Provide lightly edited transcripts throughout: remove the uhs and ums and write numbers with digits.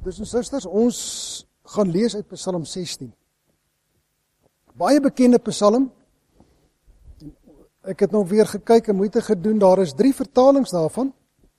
Broeders en susters, ons gaan lees uit Psalm 16. Baie bekende Psalm. Ek het nog weer gekyk en moeite gedoen, daar is 3 vertalings daarvan.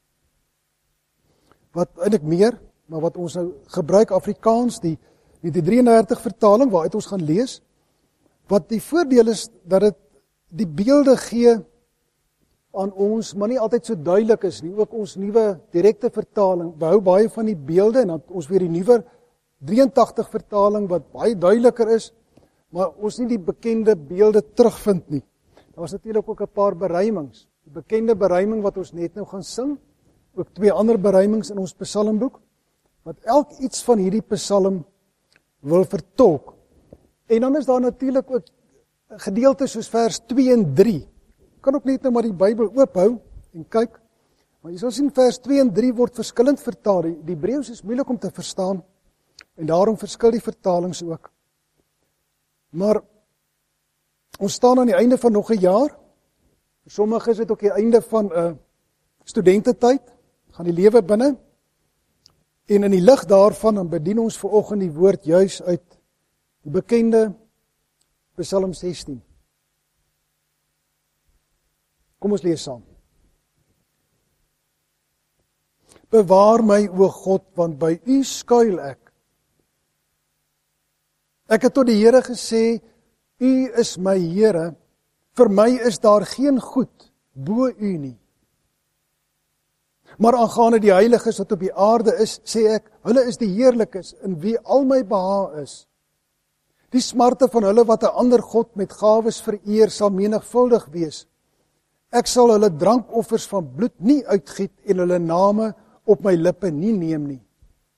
Wat eintlik meer, maar wat ons nou gebruik Afrikaans, die 33 vertaling waaruit ons gaan lees. Wat die voordeel is, dat dit die beelde gee aan ons, maar nie altyd so duidelik is nie. Ook ons nuwe direkte vertaling behou baie van die beelde, en dan ons weer die nuwe 83 vertaling wat baie duideliker is, maar ons nie die bekende beelde terugvind nie. Daar was natuurlik ook 'n paar beruimings. Die bekende beruiming wat ons net nou gaan sing, ook 2 ander beruimings in ons psalmboek, wat elk iets van hierdie psalm wil vertolk. En dan is daar natuurlik ook gedeeltes soos vers 2 en 3. Kan ook net nou maar die Bybel oophou en kyk. Maar jy sal sien vers 2 en 3 word verskillend vertaal. Die Hebreëus is moeilik om te verstaan en daarom verskil die vertalings ook. Maar ons staan aan die einde van nog 'n jaar. Vir sommige is dit ook die einde van 'n studententyd, gaan die lewe binne. En in die lig daarvan dan bedien ons vanoggend die woord juis uit die bekende Psalm 16. Kom ons lees saam. Bewaar my, o God, want by U skuil ek. Ek het tot die Here gesê, U is my Here, vir my is daar geen goed bo U nie. Maar aangaande die heiliges wat op die aarde is, sê ek, hulle is die heerlikes, in wie al my behaag is. Die smarte van hulle wat 'n ander God met gawes vereer, sal menigvuldig wees. Ek sal hulle drankoffers van bloed nie uitgiet en hulle name op my lippe nie neem nie.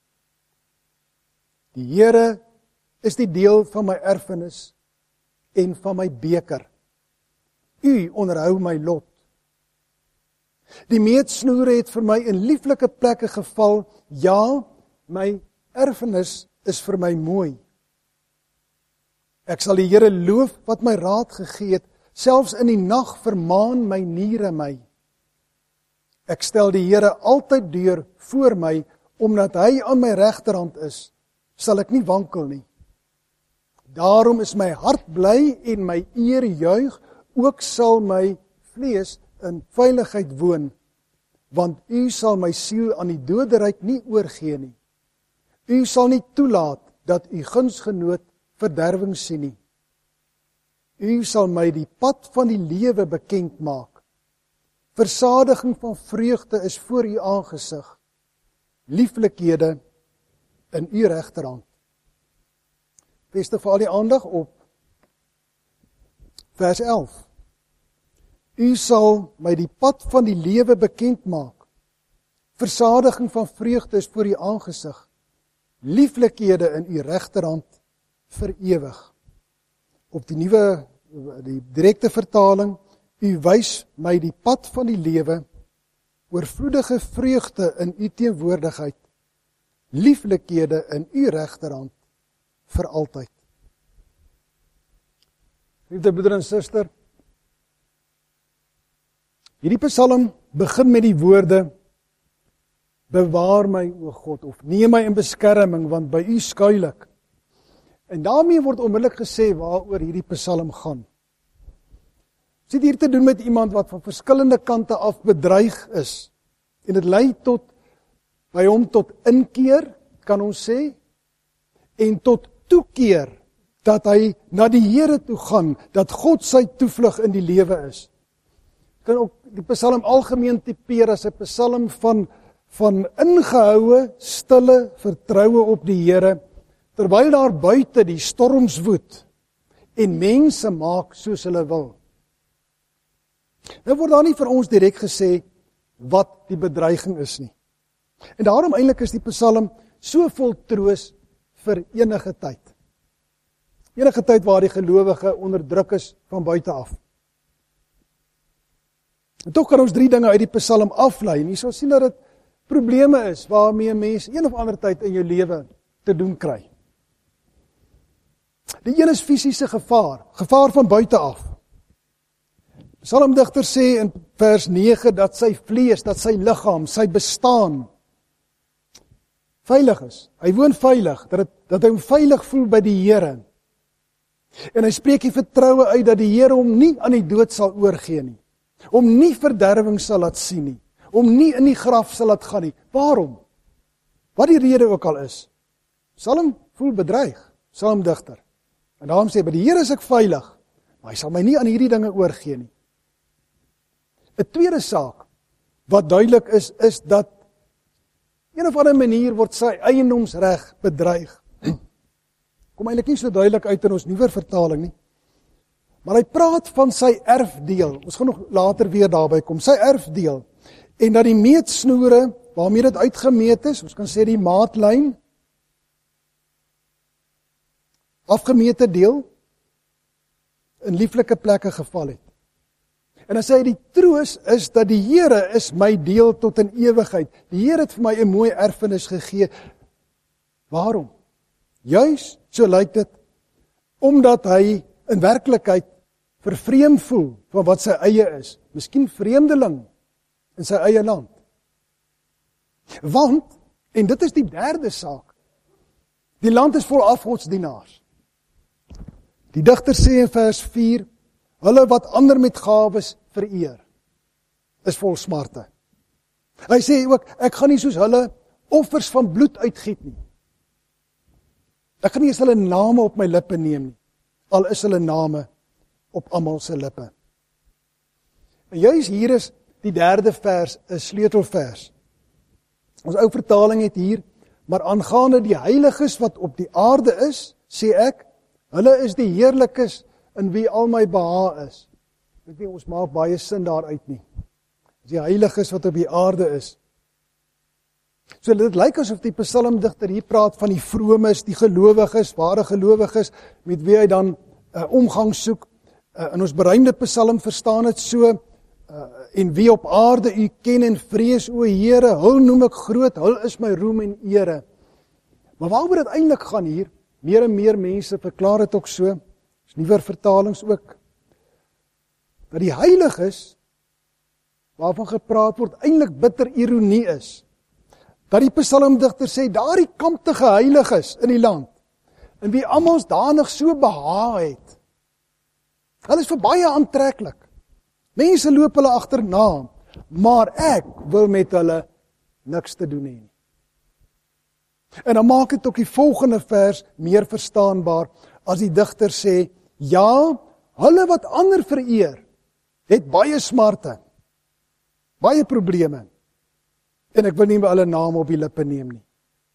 Die Here is die deel van my erfenis en van my beker. U onderhou my lot. Die meetsnoere het vir my in lieflike plekke geval. Ja, my erfenis is vir my mooi. Ek sal die Here loof wat my raad gegee het. Selfs in die nag vermaan my niere my. Ek stel die Here altyd deur voor my, omdat hy aan my regterhand is, sal ek nie wankel nie. Daarom is my hart bly en my eer juig, ook sal my vlees in veiligheid woon, want U sal my siel aan die doderyk nie oorgee nie. U sal nie toelaat dat U gunsgenoot verderwing sien nie. U sal my die pad van die lewe bekend maak. Versadiging van vreugde is voor U aangesig. Lieflikhede in U regterhand. Vestig vir al die aandag op vers 11. U sal my die pad van die lewe bekend maak. Versadiging van vreugde is voor U aangesig. Lieflikhede in U regterhand vir ewig. Op die direkte vertaling, U wys my die pad van die lewe, oorvloedige vreugde in U teenwoordigheid, lieflikhede in U regterhand vir altyd. Liefde broeder en suster, hierdie psalm begin met die woorde, bewaar my, o God, of neem my in beskerming, want by U skuil ek. En daarmee word onmiddellik gesê waaroor hierdie psalm gaan. Ons het hier te doen met iemand wat van verskillende kante af bedreig is. En dit lei by hom tot inkeer, kan ons sê, en tot toekeer, dat hy na die Here toe gaan, dat God sy toevlug in die lewe is. Kan ook die psalm algemeen tipeer as 'n psalm van ingehoue, stille vertroue op die Here, terwyl daar buite die storms woed en mense maak soos hulle wil. Nou word daar nie vir ons direk gesê wat die bedreiging is nie. En daarom eintlik is die psalm so vol troos vir enige tyd. Enige tyd waar die gelowige onderdruk is van buite af. En tog kan ons 3 dinge uit die psalm aflei. En jy sal sien dat dit probleme is waarmee 'n mens een of ander tyd in jou lewe te doen kry. Die een is fisiese gevaar van buite af. Psalmdigter sê in vers 9 dat sy vlees, dat sy liggaam, sy bestaan veilig is. Hy woon veilig, dat hy hom veilig voel by die Here. En hy spreek die vertroue uit dat die Here hom nie aan die dood sal oorgee nie. Hom nie verderwing sal laat sien nie. Hom nie in die graf sal laat gaan nie. Waarom? Wat die rede ook al is. Psalm voel bedreig, psalmdigter. En daarom sê, by die Here is ek veilig, maar hy sal my nie aan hierdie dinge oorgee nie. 'n tweede saak, wat duidelik is dat een of ander manier word sy eiendomsreg bedreig. Kom eintlik nie so duidelik uit in ons nuwer vertaling nie. Maar hy praat van sy erfdeel. Ons gaan nog later weer daarby kom. Sy erfdeel. En dat die meetsnoere, waarmee dit uitgemeet is, ons kan sê die maatlyn, afgemete deel, in lieflike plekke geval het. En dan sê hy, die troos is dat die Here is my deel tot in ewigheid. Die Here het vir my 'n mooi erfenis gegee. Waarom? Juis, so lyk dit, omdat hy in werklikheid vervreemd voel van wat sy eie is. Miskien vreemdeling in sy eie land. Want, en dit is die derde saak, die land is vol afgodsdienaars. Die digter sê in vers 4, hulle wat ander met gawes vereer, is vol smarte. Hy sê ook, ek gaan nie soos hulle offers van bloed uitgiet nie. Ek gaan nie eens hulle name op my lippe neem nie, al is hulle name op almal se lippe. En juis hier is die derde vers, 'n sleutelvers. Ons ou vertaling het hier, maar aangaande die heiliges wat op die aarde is, sê ek, hulle is die heerlikes in wie al my behaag is. Ek weet nie, ons maak baie sin daaruit nie. Die heiliges wat op die aarde is. So dit lyk asof die psalmdigter hier praat van die vromes, die gelowiges, ware gelowiges, met wie hy dan omgang soek. In ons beruimde psalm verstaan het so, en wie op aarde u ken en vrees, o Here, hul noem ek groot, hul is my roem en ere. Maar waaroor dit eintlik gaan hier, meer en meer mense verklaar dit ook so, is nuwer vertalings ook, dat die heiliges, waarvan gepraat word, eintlik bitter ironie is. Dat die psalmdigter sê, daar die kamptige heiliges in die land, en wie almal danig so behaag het, hulle is vir baie aantreklik. Mense loop hulle agterna, maar ek wil met hulle niks te doen hê nie. En dan maak dit ook die volgende vers meer verstaanbaar, as die digter sê, ja, hulle wat ander vereer, het baie smarte, baie probleme, en ek wil nie hulle name op die lippe neem nie.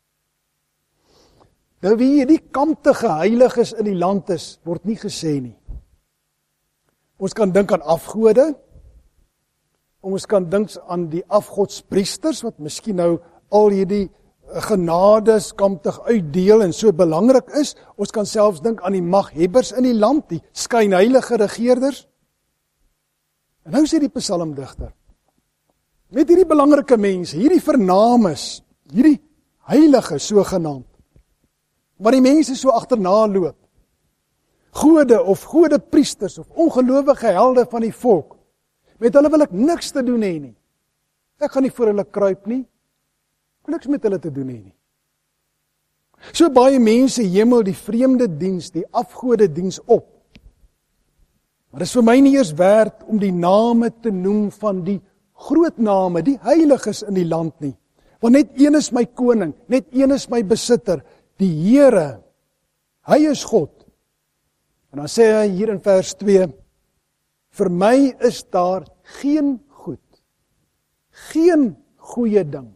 Nou wie die kamptige heiliges in die land is, word nie gesê nie. Ons kan dink aan afgode, ons kan dink aan die afgodspriesters, wat miskien nou al hierdie genades kamptig uitdeel en so belangrik is. Ons kan selfs dink aan die maghebbers in die land, die skynheilige regeerders. En nou sê die psalmdigter, met hierdie belangrike mense, hierdie vernames, hierdie heilige sogenaamd, waar die mense so agterna loop, gode of godepriesters of ongelowige helde van die volk, met hulle wil ek niks te doen hê nie. Ek gaan nie voor hulle kruip nie, ek wil niks met hulle te doen hê nie. So baie mense hemel die vreemde diens, die afgode diens op. Maar dit is vir my nie eers werd om die name te noem van die groot name, die heiliges in die land nie. Want net een is my koning, net een is my besitter, die Here, hy is God. En dan sê hy hier in vers 2, vir my is daar geen goed, geen goeie ding,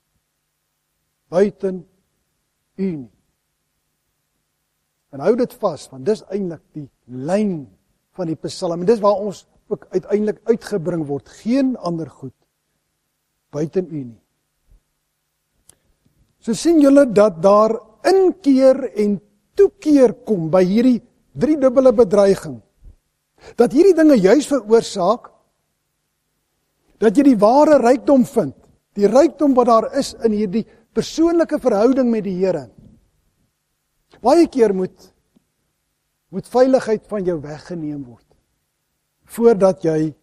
buiten u nie. En hou dit vas, want dis eintlik die lyn van die psalm, en dis waar ons ook uiteindelik uitgebring word, geen ander goed, buiten u nie. So sien julle dat daar inkeer en toekeer kom by hierdie driedubbele bedreiging. Dat hierdie dinge juis veroorsaak, dat jy die ware rykdom vind, die rykdom wat daar is in hierdie persoonlike verhouding met die Here. Baie keer moet veiligheid van jou weggeneem word, voordat jy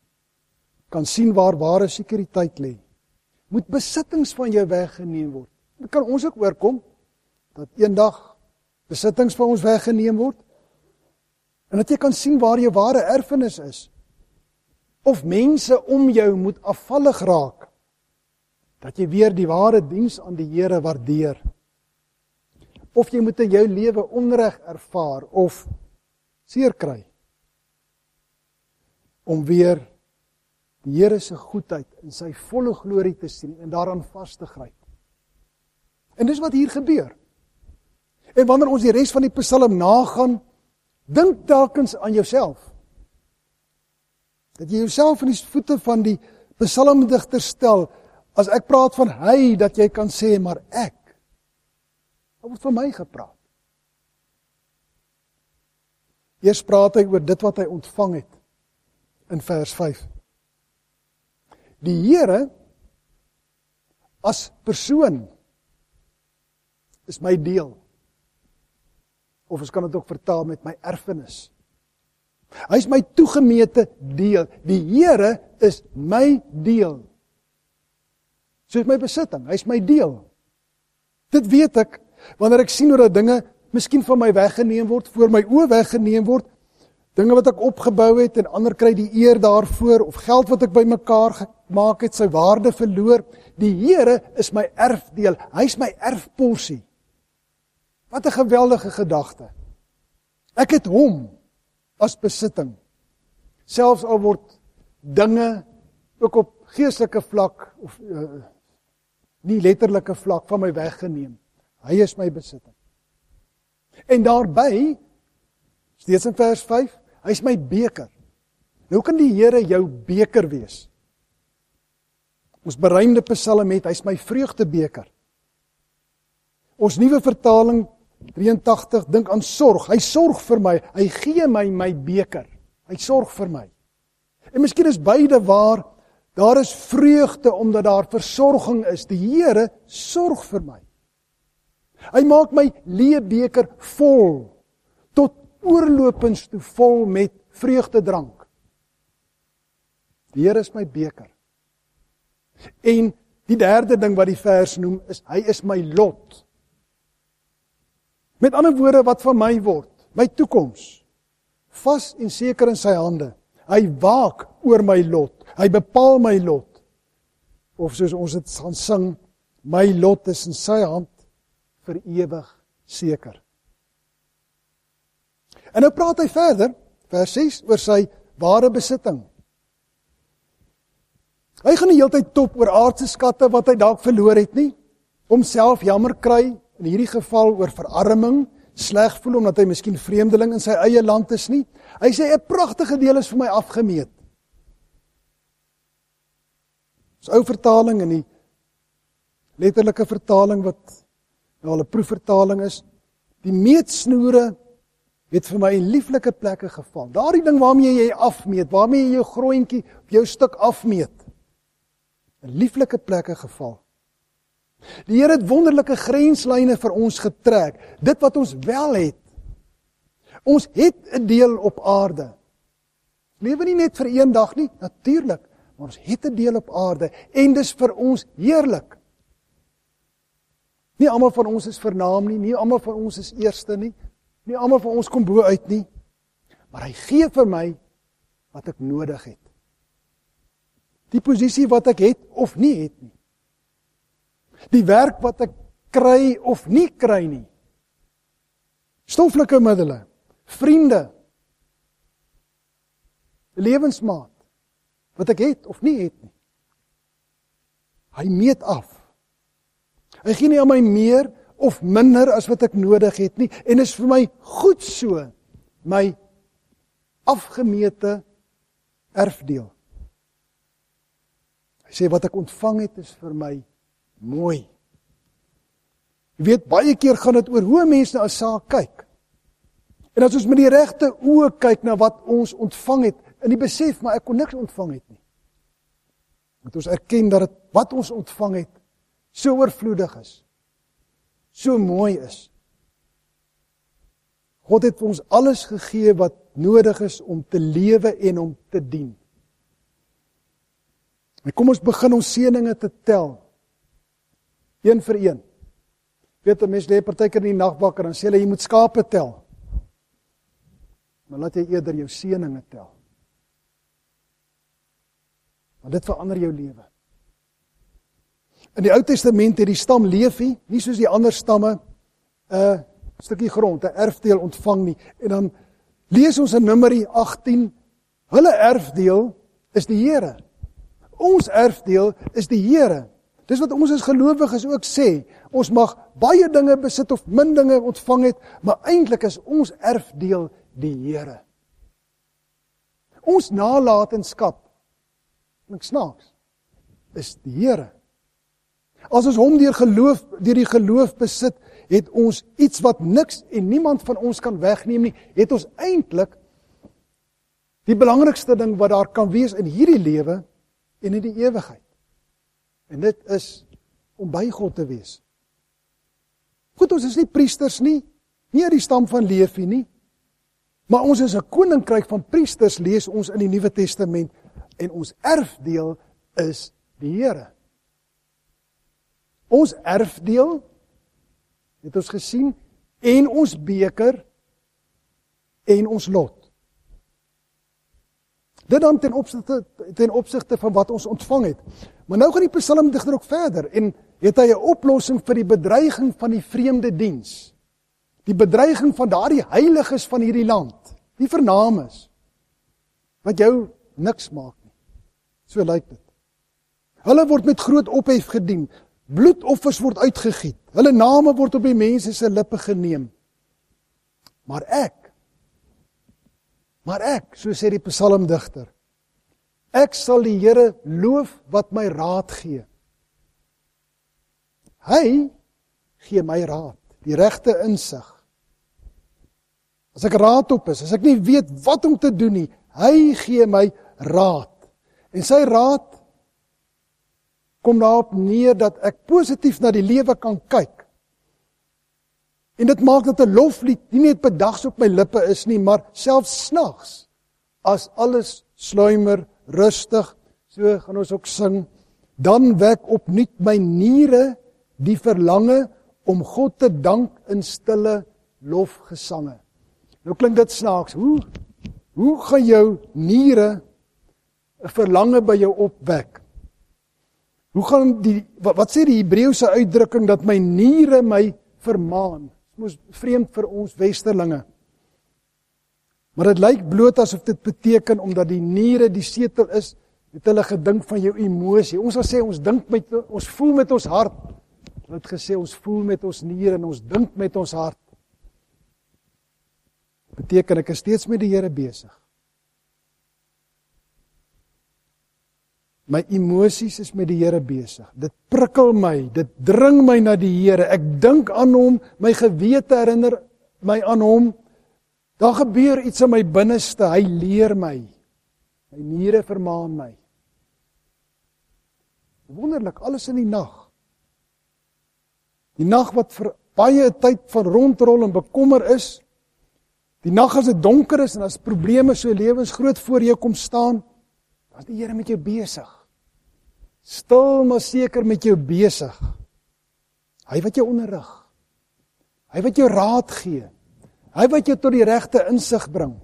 kan sien waar ware sekuriteit lê. Moet besittings van jou weggeneem word, Dit kan ons ook oorkom, dat eendag besittings van ons weggeneem word, en dat jy kan sien waar jou ware erfenis is. Of mense om jou moet afvallig raak, dat jy weer die ware diens aan die Here waardeer. Of jy moet in jou lewe onreg ervaar, of seer kry, om weer die Here se goedheid in sy volle glorie te sien, en daaraan vas te gryp. En dis wat hier gebeur. En wanneer ons die res van die Psalm nagaan, dink telkens aan jouself. Dat jy jouself in die voete van die psalmdigter stel, as ek praat van hy, dat jy kan sê, maar ek. Daar word van my gepraat. Eers praat hy oor dit wat hy ontvang het, in vers 5. Die Here, as persoon, is my deel. Of ons kan dit ook vertaal met my erfenis. Hy is my toegemete deel. Die Here is my deel. Soos my besitting, hy is my deel. Dit weet ek, wanneer ek sien hoe dat dinge miskien van my weggeneem word, voor my oë weggeneem word, dinge wat ek opgebou het en ander kry die eer daarvoor, of geld wat ek bymekaar gemaak het, sy waarde verloor. Die Here is my erfdeel, hy is my erfporsie. Wat 'n geweldige gedagte. Ek het hom as besitting. Selfs al word dinge ook op geestelike vlak of nie letterlike vlak van my weggeneem. Hy is my besitting. En daarby, steeds in vers 5, hy is my beker. Nou kan die Here jou beker wees. Ons beruimde Psalm het, hy is my vreugdebeker. Ons nuwe vertaling 83 dink aan sorg. Hy sorg vir my, hy gee my beker. Hy sorg vir my. En miskien is beide waar, daar is vreugde omdat daar versorging is. Die Here sorg vir my. Hy maak my leë beker vol, tot oorlopends toe vol met vreugdedrank. Die Here is my beker. En die derde ding wat die vers noem is, hy is my lot. Met ander woorde, wat van my word, my toekoms, vas en seker in sy hande. Hy waak oor my lot, hy bepaal my lot. Of soos ons dit gaan sing, my lot is in sy hand vir ewig seker. En nou praat hy verder, vers 6, oor sy ware besitting. Hy gaan die hele tyd top oor aardse skatte wat hy dalk verloor het nie, homself jammer kry, in hierdie geval oor verarming, sleg voel omdat hy miskien vreemdeling in sy eie land is nie. Hy sê 'n pragtige deel is vir my afgemeet. Dis ou vertaling en die letterlike vertaling wat nou al 'n proefvertaling is, die meetsnoere het vir my in lieflike plekke geval. Daardie ding waarmee jy afmeet, waarmee jy jou groontjie of jou stuk afmeet, in lieflike plekke geval. Die Here het wonderlike grenslyne vir ons getrek, dit wat ons wel het. Ons het 'n deel op aarde. Lewe nie net vir een dag nie, natuurlik, maar ons het 'n deel op aarde, en dis vir ons heerlik. Nie almal van ons is vernaam nie, nie almal van ons is eerste nie, nie almal van ons kom bo uit nie, maar hy gee vir my wat ek nodig het. Die posisie wat ek het of nie het nie. Die werk wat ek kry of nie kry nie. Stoffelike middele, vriende, lewensmaat, wat ek het of nie het nie. Hy meet af. Hy gee nie aan my meer of minder as wat ek nodig het nie, en is vir my goed so, my afgemete erfdeel. Hy sê wat ek ontvang het is vir my mooi. Jy weet, baie keer gaan dit oor hoe mense na 'n saak kyk. En as ons met die regte oë kyk na wat ons ontvang het, in die besef, maar ek kon niks ontvang het nie. Moet ons erken dat wat ons ontvang het, so oorvloedig is, so mooi is. God het vir ons alles gegee wat nodig is om te lewe en om te dien. En kom ons begin ons seëninge te tel. Een vir een. Weet 'n mens lê partykeer in die nag wakker, dan sê hulle jy moet skape tel. Maar laat jy eerder jou seëninge tel. Want dit verander jou lewe. In die Ou Testament het die stam Levi, nie soos die ander stamme, 'n stukkie grond, 'n erfdeel ontvang nie. En dan lees ons in Numeri 18, hulle erfdeel is die Here. Ons erfdeel is die Here. Dis wat ons as gelowiges ook sê. Ons mag baie dinge besit of min dinge ontvang het, maar eintlik is ons erfdeel die Here. Ons nalatenskap, klink snaaks, is die Here. As ons hom deur die geloof besit, het ons iets wat niks en niemand van ons kan wegneem nie, het ons eintlik die belangrikste ding wat daar kan wees in hierdie lewe en in die ewigheid. En dit is om by God te wees. Goed, ons is nie priesters nie uit die stam van Levi nie, maar ons is 'n koninkryk van priesters, lees ons in die Nuwe Testament, en ons erfdeel is die Here. Ons erfdeel, het ons gesien, en ons beker, en ons lot. Dit dan ten opsigte van wat ons ontvang het. Maar nou gaan die psalmdigter ook verder, en het hy 'n oplossing vir die bedreiging van die vreemde diens. Die bedreiging van daardie heiliges van hierdie land, die vernaam is, wat jou niks maak nie. So lyk dit. Hulle word met groot ophef gedien, bloedoffers word uitgegiet, hulle name word op die mense se lippe geneem. Maar ek, so sê die psalmdigter, ek sal die Here loof wat my raad gee. Hy gee my raad, die regte insig. As ek raadop is, as ek nie weet wat om te doen nie, hy gee my raad. En sy raad kom daarop neer dat ek positief na die lewe kan kyk. En dit maak dat 'n loflied nie net bedags op my lippe is nie, maar selfs snags, as alles sluimer, rustig, so gaan ons ook sing, dan wek opnuut my niere die verlange om God te dank in stille lofgesange. Nou klink dit snaaks, hoe gaan jou niere 'n verlange by jou opwek? Hoe gaan wat sê die Hebreëse uitdrukking dat my niere my vermaan? Dit is vreemd vir ons westerlinge. Maar dit lyk bloot asof dit beteken, omdat die niere die setel is, het hulle gedink van jou emosie. Ons sal sê, ons voel met ons hart. Hulle het gesê, ons voel met ons niere en ons dink met ons hart. Beteken, ek is steeds met die Here besig. My emosies is met die Here besig. Dit prikkel my, dit dring my na die Here. Ek dink aan hom, my gewete herinner my aan hom. Daar gebeur iets in my binneste, hy leer my. My niere vermaan my. Wonderlik, alles in die nag. Die nag wat vir baie tyd van rondrol en bekommer is. Die nag as dit donker is en as probleme so lewensgroot voor jou kom staan, dan is die Here met jou besig. Stil maar seker met jou besig. Hy wat jou onderrig. Hy wat jou raad gee. Hy wat jou tot die regte insig bring.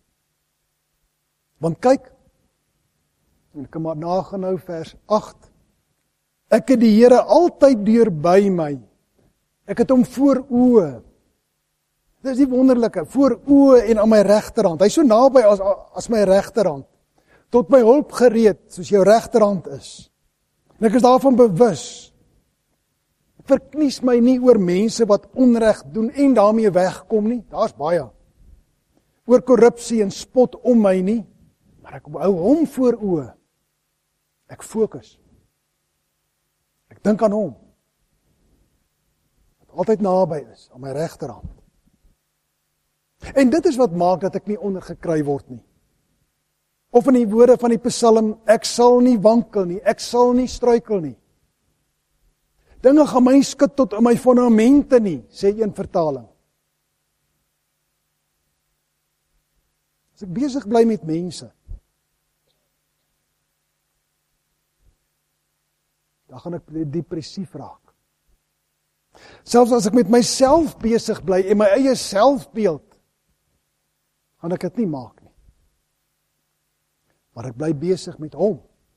Want kyk, en ek maar nagaan nou vers 8. Ek het die Here altyd deur by my. Ek het hom voor oë. Dit is die wonderlike, voor oë en aan my regterhand. Hy is so naby as my regterhand. Tot my hulp gereed, soos jou regterhand is. En ek is daarvan bewus. Ek verknies my nie oor mense wat onreg doen en daarmee wegkom nie. Daar's baie. Oor korrupsie en spot om my nie. Maar ek hou hom voor oë. Ek fokus. Ek dink aan hom. Wat altyd naby is, aan my regterhand. En dit is wat maak dat ek nie ondergekry word nie. Of in die woorde van die Psalm, ek sal nie wankel nie, ek sal nie struikel nie. Dinge gaan my skud tot in my fondamente nie, sê een vertaling. As ek besig bly met mense, dan gaan ek depressief raak. Selfs as ek met myself besig bly en my eie selfbeeld, gaan ek dit nie maak nie. Maar ek bly besig met hom.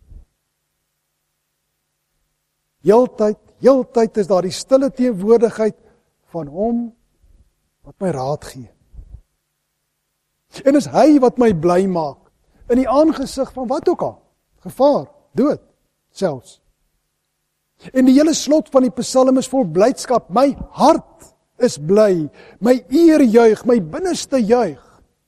Heeltyd is daar die stille teenwoordigheid van hom wat my raad gee. En is hy wat my bly maak, in die aangesig van wat ook al, gevaar, dood, selfs. En die hele slot van die Psalm is vol blydskap, my hart is bly, my eer juig, my binneste juig.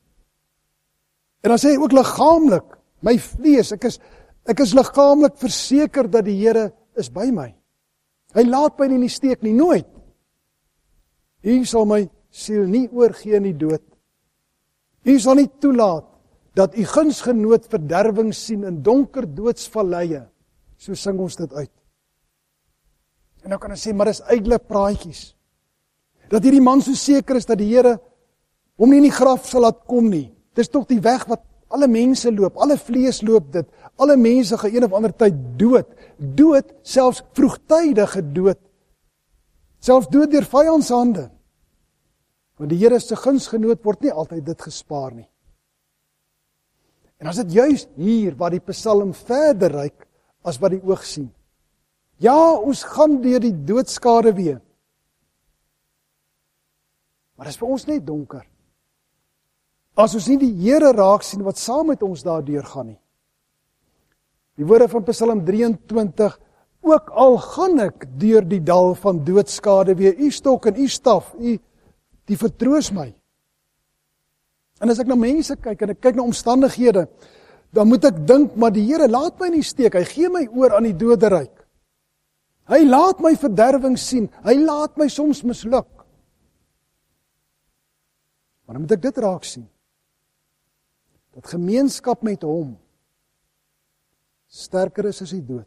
En dan sê hy ook liggaamlik, my vlees, ek is liggaamlik verseker dat die Here is by my. Hy laat my nie in die steek nie, nooit. U sal my siel nie oorgee in die dood. U sal nie toelaat dat u gunsgenoot verderwing sien in donker doodsvalleie. So sing ons dit uit. En nou kan ons sê, maar dis ydelle praatjies. Dat hierdie man so seker is dat die Here hom nie in die graf sal laat kom nie. Dis tog die weg wat alle mense loop, alle vlees loop dit. Alle mense gaan een of ander tyd dood. Dood, selfs vroegtydige dood. Selfs dood deur vyandshande. Want die Here se gunsgenoot word nie altyd dit gespaar nie. En as dit juist hier waar die Psalm verder reik as wat die oog sien. Ja, ons gaan deur die doodskade weer. Maar dit is vir ons net donker. As ons nie die Here raak sien wat saam met ons daardeur gaan nie. Die woorde van Psalm 23, ook al gaan ek deur die dal van doodskade weer, u stok en u staf, die vertroos my. En as ek na mense kyk en ek kyk na omstandighede, dan moet ek dink, maar die Here laat my nie steek, hy gee my oor aan die doderyk. Hy laat my verderwing sien, hy laat my soms misluk. Maar dan moet ek dit raak sien, dat gemeenskap met hom sterker is as die dood.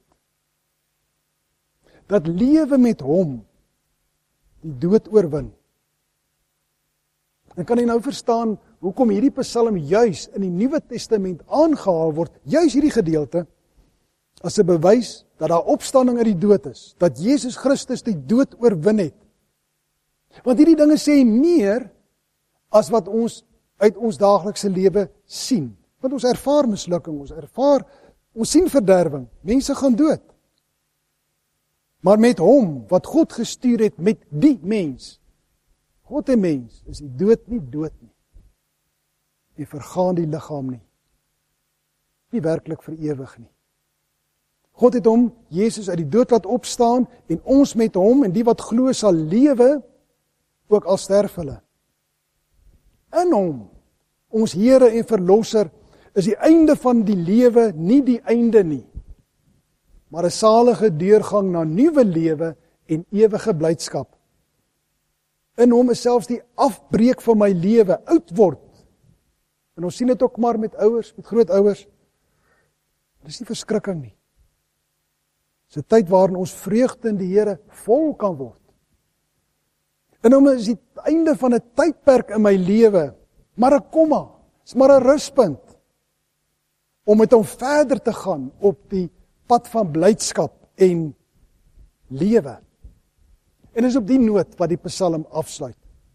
Dat lewe met hom die dood oorwin. En kan jy nou verstaan hoekom hierdie Psalm juis in die Nuwe Testament aangehaal word, juis hierdie gedeelte, as 'n bewys dat daar opstanding uit die dood is, dat Jesus Christus die dood oorwin het. Want hierdie dinge sê meer as wat ons uit ons daaglikse lewe sien. Want ons ervaar mislukking, ons sien verderwing, mense gaan dood. Maar met hom, wat God gestuur het met die mens, God en mens, is die dood nie dood nie. En vergaan die liggaam nie. Nie werklik vir ewig nie. God het hom, Jesus, uit die dood laat opstaan, en ons met hom, en die wat glo sal lewe, ook al sterf hulle. In hom, ons Here en Verlosser, is die einde van die lewe nie die einde nie, maar 'n salige deurgang na nuwe lewe en ewige blydskap. In hom is selfs die afbreek van my lewe, oud word. En ons sien dit ook maar met ouers, met grootouers. Dit is nie verskrikking nie. Dit is 'n tyd waarin ons vreugde in die Here vol kan word. In hom is die einde van 'n tydperk in my lewe, maar 'n komma, is maar 'n ruspunt, om met hom verder te gaan op die pad van blydskap en lewe. En is op die noot wat die Psalm afsluit.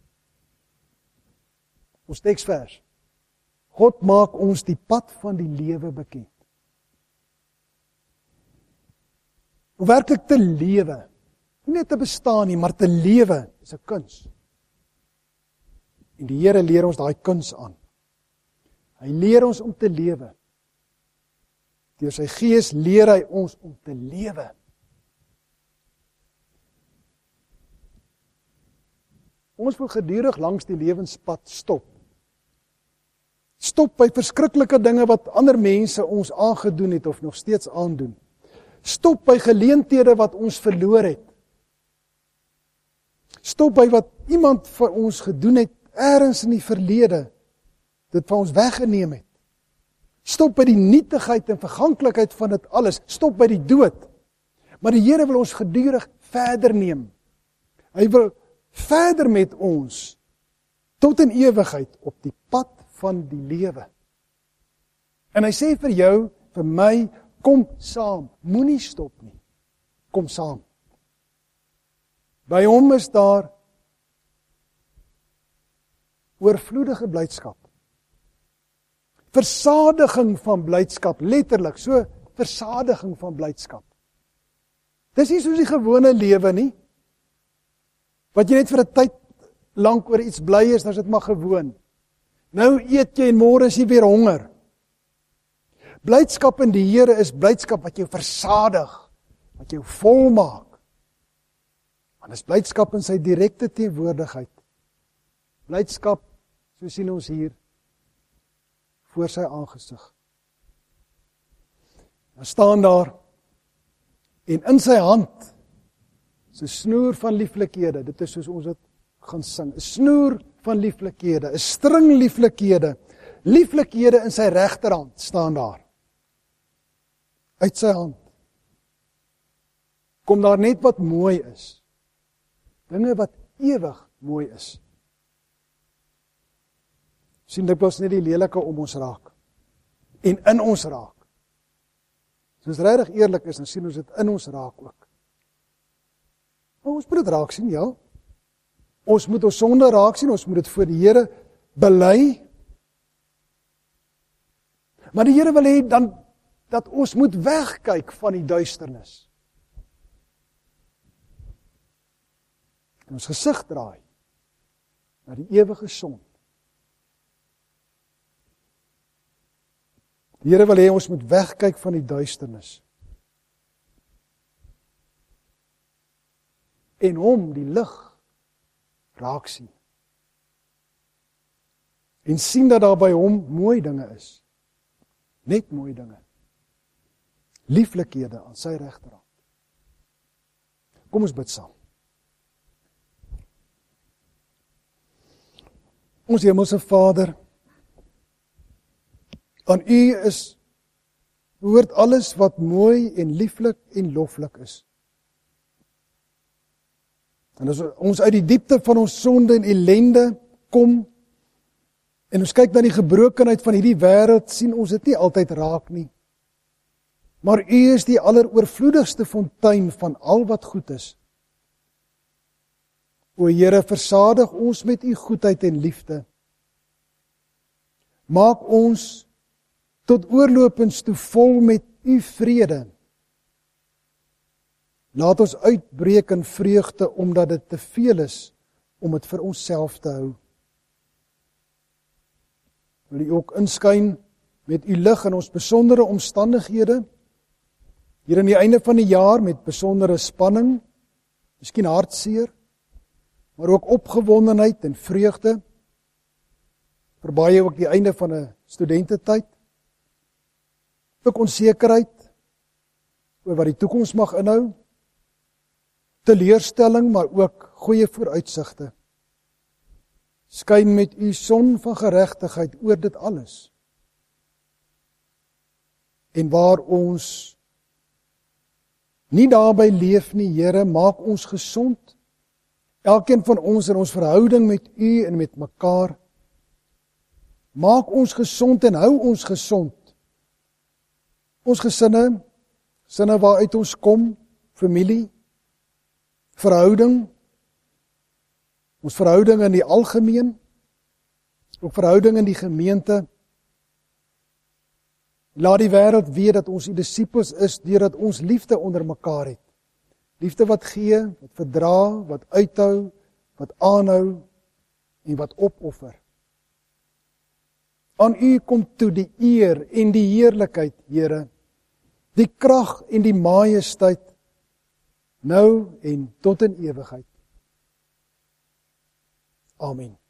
Ons teksvers. God maak ons die pad van die lewe bekend. Om werklik te lewe, nie net te bestaan nie, maar te lewe, is 'n kuns. En die Here leer ons daai kuns aan. Hy leer ons om te lewe. Deur sy Gees leer hy ons om te lewe. Ons wil gedurig langs die lewenspad stop. Stop by verskriklike dinge wat ander mense ons aangedoen het of nog steeds aandoen. Stop by geleenthede wat ons verloor het. Stop by wat iemand vir ons gedoen het, ergens in die verlede, dit van ons weggeneem het. Stop by die nietigheid en verganklikheid van dit alles. Stop by die dood. Maar die Here wil ons gedurig verder neem. Hy wil verder met ons tot in ewigheid op die pad van die lewe. En hy sê vir jou, vir my, kom saam. Moenie stop nie. Kom saam. By hom is daar oorvloedige blydskap. Versadiging van blydskap, letterlik, so versadiging van blydskap. Dis nie soos die gewone lewe nie, wat jy net vir 'n tyd lank oor iets bly is, dan is dit maar gewoon. Nou eet jy en môre is jy weer honger. Blydskap in die Here is blydskap wat jou versadig, wat jou volmaak. Want is blydskap in sy direkte teenwoordigheid. Blydskap, so sien ons hier, voor sy aangesig. Dan staan daar, en in sy hand, is 'n snoer van lieflikhede, dit is soos ons dit gaan sing, 'n snoer van lieflikhede, 'n string lieflikhede, lieflikhede in sy regterhand, staan daar. Uit sy hand. Kom daar net wat mooi is. Dinge wat ewig mooi is. Sien dikwels net die lelike om ons raak. En in ons raak. As ons regtig eerlik is, dan sien ons dit in ons raak ook. Maar ons moet dit raak sien, ja. Ons moet ons sonde raak sien, ons moet dit voor die Here bely. Maar die Here wil hê dan dat ons moet wegkyk van die duisternis. En ons gesig draai na die ewige son. Die Here wil hê ons moet wegkyk van die duisternis. En hom, die lig, raak sien. En sien dat daar by hom mooi dinge is. Net mooi dinge. Lieflikhede aan sy regterhand. Kom ons bid saam. Ons hemelse Vader, aan U behoort alles wat mooi en lieflik en loflik is. En as ons uit die diepte van ons sonde en ellende kom, en ons kyk na die gebrokenheid van hierdie wêreld, sien ons dit nie altyd raak nie. Maar U is die alleroorvloedigste fontein van al wat goed is. O Here, versadig ons met U goedheid en liefde. Maak ons tot oorlopends toe vol met U vrede. Laat ons uitbreek in vreugde, omdat dit te veel is om dit vir onsself te hou. Wil U ook inskyn met U lig in ons besondere omstandighede, hier aan die einde van die jaar met besondere spanning, miskien hartseer, maar ook opgewondenheid en vreugde, verbaai ook die einde van 'n studententyd, ook onsekerheid oor wat die toekoms mag inhou, teleurstelling, maar ook goeie vooruitsigte. Skyn met U son van geregtigheid oor dit alles. En waar ons nie daarby leef nie, Here, maak ons gesond. Elkeen van ons in ons verhouding met U en met mekaar. Maak ons gesond en hou ons gesond. Ons gesinne waaruit ons kom, familie, verhouding, ons verhouding in die algemeen, ook verhouding in die gemeente. Laat die wêreld weet dat ons die disippels is, deurdat ons liefde onder mekaar het. Liefde wat gee, wat verdra, wat uithou, wat aanhou en wat opoffer. Aan U kom toe die eer en die heerlikheid, Here, die krag en die majesteit, nou en tot in ewigheid. Amen.